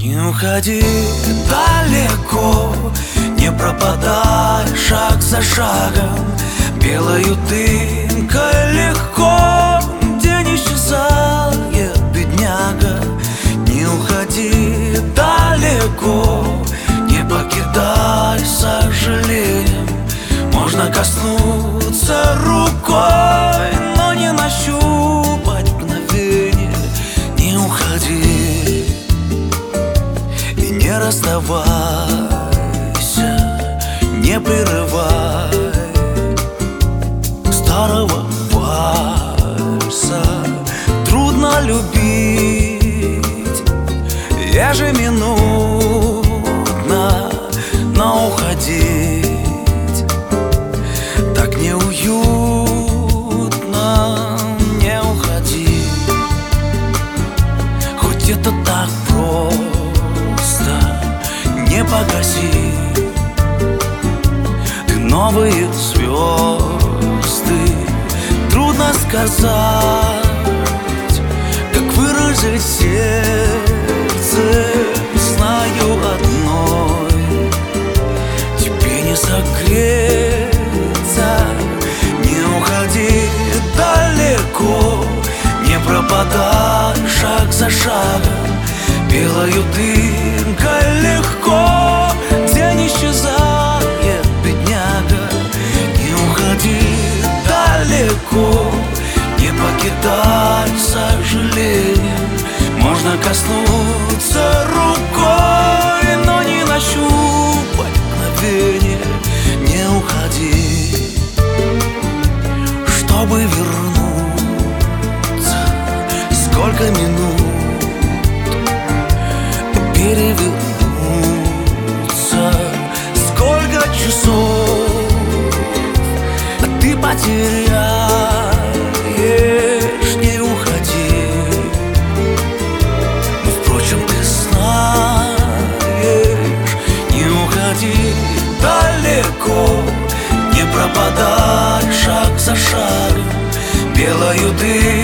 Не уходи далеко, не пропадай шаг за шагом. Белою дымкой легко день исчезает, бедняга. Не уходи далеко, не покидай сожалением. Можно коснуться рукой, но не нащупать мгновение. Не уходи и не расставайся, не прерывай старого вальса. Трудно любить ежеминутно, но уходить так неуютно. Не уходи, хоть это так просто. Не погаси ты новые звезды. Трудно сказать, как выразить сердце. Знаю одной, тебе не согреться. Не уходи далеко, не пропадай шаг за шагом. Белою дымкой легко день исчезает, бедняга. Не уходи далеко, не покидай сожалением. Можно коснуться рукой, но не нащупать мгновение. Не уходи, чтобы вернуться. Сколько минут перевернуться, сколько часов ты потеряешь. Не уходи, но впрочем ты знаешь. Не уходи далеко, не пропадай шаг за шагом. Белою дымкой